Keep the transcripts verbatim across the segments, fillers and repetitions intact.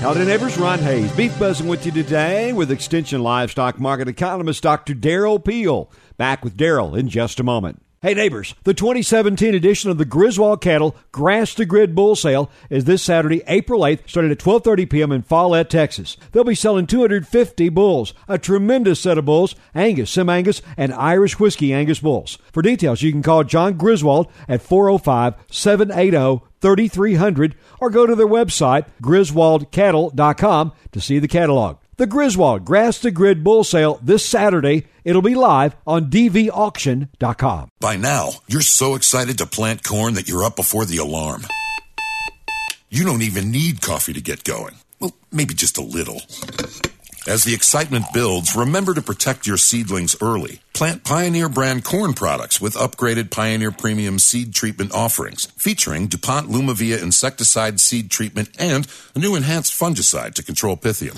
Howdy neighbors, Ron Hayes. Beef Buzzing with you today with Extension Livestock Market Economist Doctor Darrell Peel. Back with Darrell in just a moment. Hey neighbors, the twenty seventeen edition of the Griswold Cattle Grass to Grid Bull Sale is this Saturday, April eighth, starting at twelve thirty p.m. in Follett, Texas. They'll be selling two hundred fifty bulls, a tremendous set of bulls, Angus, Sim-Angus, and Irish Whiskey Angus bulls. For details, you can call John Griswold at four oh five, seven eight oh, three three hundred or go to their website, griswold cattle dot com, to see the catalog. The Griswold Grass to Grid Bull Sale this Saturday. It'll be live on d v auction dot com. By now, you're so excited to plant corn that you're up before the alarm. You don't even need coffee to get going. Well, maybe just a little. As the excitement builds, remember to protect your seedlings early. Plant Pioneer brand corn products with upgraded Pioneer Premium seed treatment offerings, featuring DuPont Lumavia insecticide seed treatment and a new enhanced fungicide to control Pythium.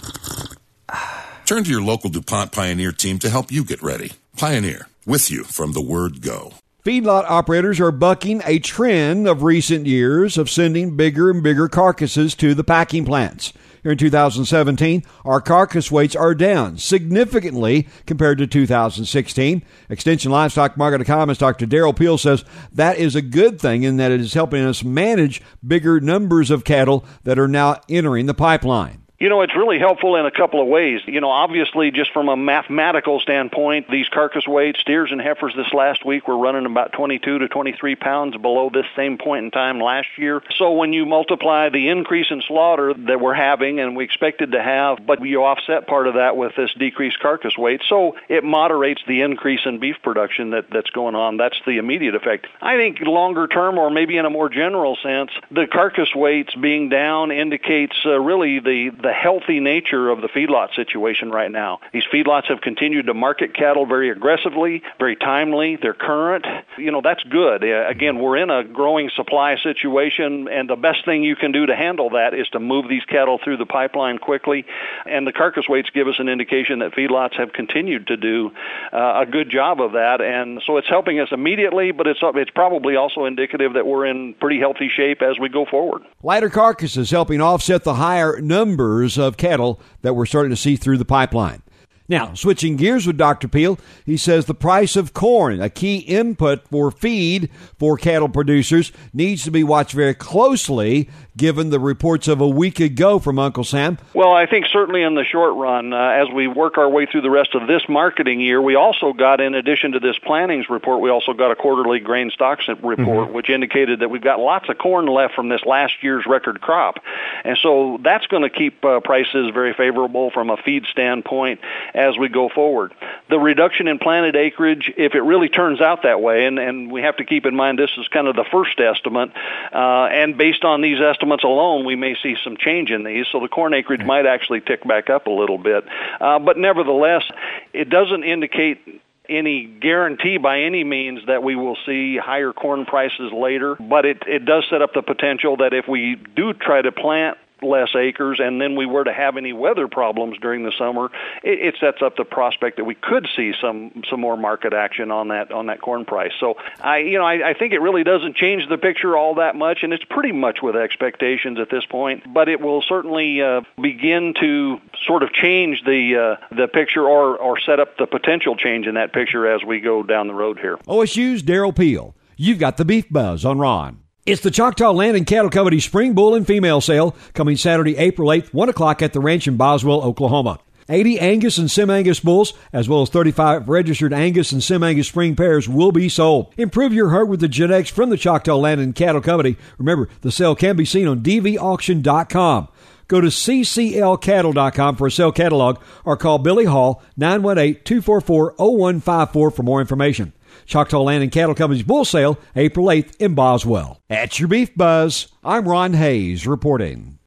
Turn to your local DuPont Pioneer team to help you get ready. Pioneer, with you from the word go. Feedlot operators are bucking a trend of recent years of sending bigger and bigger carcasses to the packing plants. Here in two thousand seventeen, our carcass weights are down significantly compared to two thousand sixteen. Extension Livestock Market Economist Doctor Darrell Peel says that is a good thing in that it is helping us manage bigger numbers of cattle that are now entering the pipeline. You know, it's really helpful in a couple of ways. You know, obviously, just from a mathematical standpoint, these carcass weights, steers and heifers this last week were running about twenty-two to twenty-three pounds below this same point in time last year. So when you multiply the increase in slaughter that we're having and we expected to have, but you offset part of that with this decreased carcass weight, so it moderates the increase in beef production that, that's going on. That's the immediate effect. I think longer term, or maybe in a more general sense, the carcass weights being down indicates uh, really the the healthy nature of the feedlot situation right now. These feedlots have continued to market cattle very aggressively, very timely. They're current. You know, that's good. Uh, again, we're in a growing supply situation, and the best thing you can do to handle that is to move these cattle through the pipeline quickly. And the carcass weights give us an indication that feedlots have continued to do uh, a good job of that. And so it's helping us immediately, but it's it's probably also indicative that we're in pretty healthy shape as we go forward. Lighter carcasses helping offset the higher numbers of cattle that we're starting to see through the pipeline. Now, switching gears with Doctor Peel, he says the price of corn, a key input for feed for cattle producers, needs to be watched very closely given the reports of a week ago from Uncle Sam. Well, I think certainly in the short run, uh, as we work our way through the rest of this marketing year, we also got, in addition to this plantings report, we also got a quarterly grain stocks report, mm-hmm. which indicated that we've got lots of corn left from this last year's record crop. And so that's going to keep uh, prices very favorable from a feed standpoint as we go forward. The reduction in planted acreage, if it really turns out that way, and, and we have to keep in mind this is kind of the first estimate, uh, and based on these estimates alone, we may see some change in these, so the corn acreage might actually tick back up a little bit. Uh, but nevertheless, it doesn't indicate any guarantee by any means that we will see higher corn prices later, but it, it does set up the potential that if we do try to plant less acres and then we were to have any weather problems during the summer, it, it sets up the prospect that we could see some some more market action on that on that corn price. So I you know I, I think it really doesn't change the picture all that much, and it's pretty much with expectations at this point, but it will certainly uh, begin to sort of change the uh, the picture or or set up the potential change in that picture as we go down the road here. O S U's Darrell Peel. You've got the Beef Buzz on Ron. It's the Choctaw Land and Cattle Company Spring Bull and Female Sale coming Saturday, April eighth, one o'clock at the ranch in Boswell, Oklahoma. eighty Angus and Sim-Angus bulls, as well as thirty-five registered Angus and Sim-Angus spring pairs will be sold. Improve your herd with the genetics from the Choctaw Land and Cattle Company. Remember, the sale can be seen on d v auction dot com. Go to c c l cattle dot com for a sale catalog or call Billy Hall, nine one eight, two four four, zero one five four for more information. Choctaw Land and Cattle Company's bull sale, April eighth in Boswell. At your Beef Buzz, I'm Ron Hayes reporting.